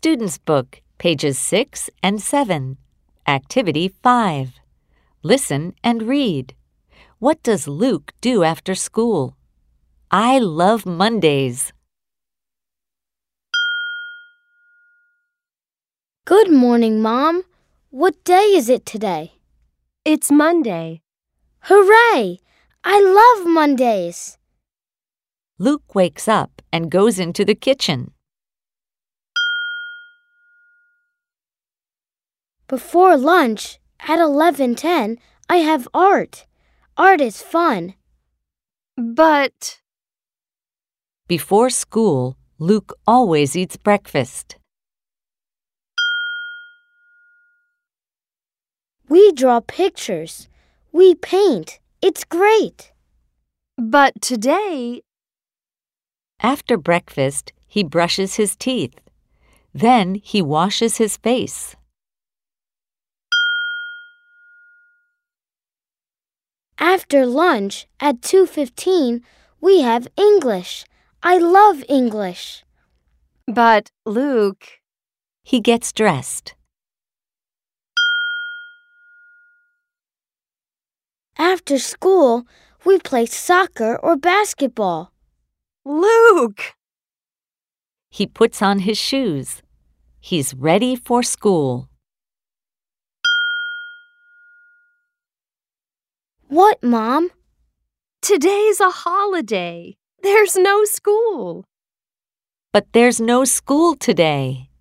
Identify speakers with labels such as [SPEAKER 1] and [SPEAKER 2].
[SPEAKER 1] Student's Book, pages 6 and 7. Activity 5. Listen and read. What does Luke do after school? I love Mondays.
[SPEAKER 2] Good morning, Mom. What day is it today?
[SPEAKER 3] It's Monday.
[SPEAKER 2] Hooray! I love Mondays.
[SPEAKER 1] Luke wakes up and goes into the kitchen.
[SPEAKER 2] Before lunch, at 11:10, I have art. Art is fun.
[SPEAKER 3] But
[SPEAKER 1] Before school, Luke always eats breakfast.
[SPEAKER 2] We draw pictures. We paint. It's great.
[SPEAKER 3] today,
[SPEAKER 1] After breakfast, he brushes his teeth. Then he washes his face.
[SPEAKER 2] After lunch, at 2:15, we have English. I love English.
[SPEAKER 3] but Luke,
[SPEAKER 1] He gets dressed.
[SPEAKER 2] After school, we play soccer or basketball.
[SPEAKER 3] Luke!
[SPEAKER 1] He puts on his shoes. He's ready for school.
[SPEAKER 2] What, Mom?
[SPEAKER 3] Today's a holiday. There's no school.
[SPEAKER 1] But there's no school today.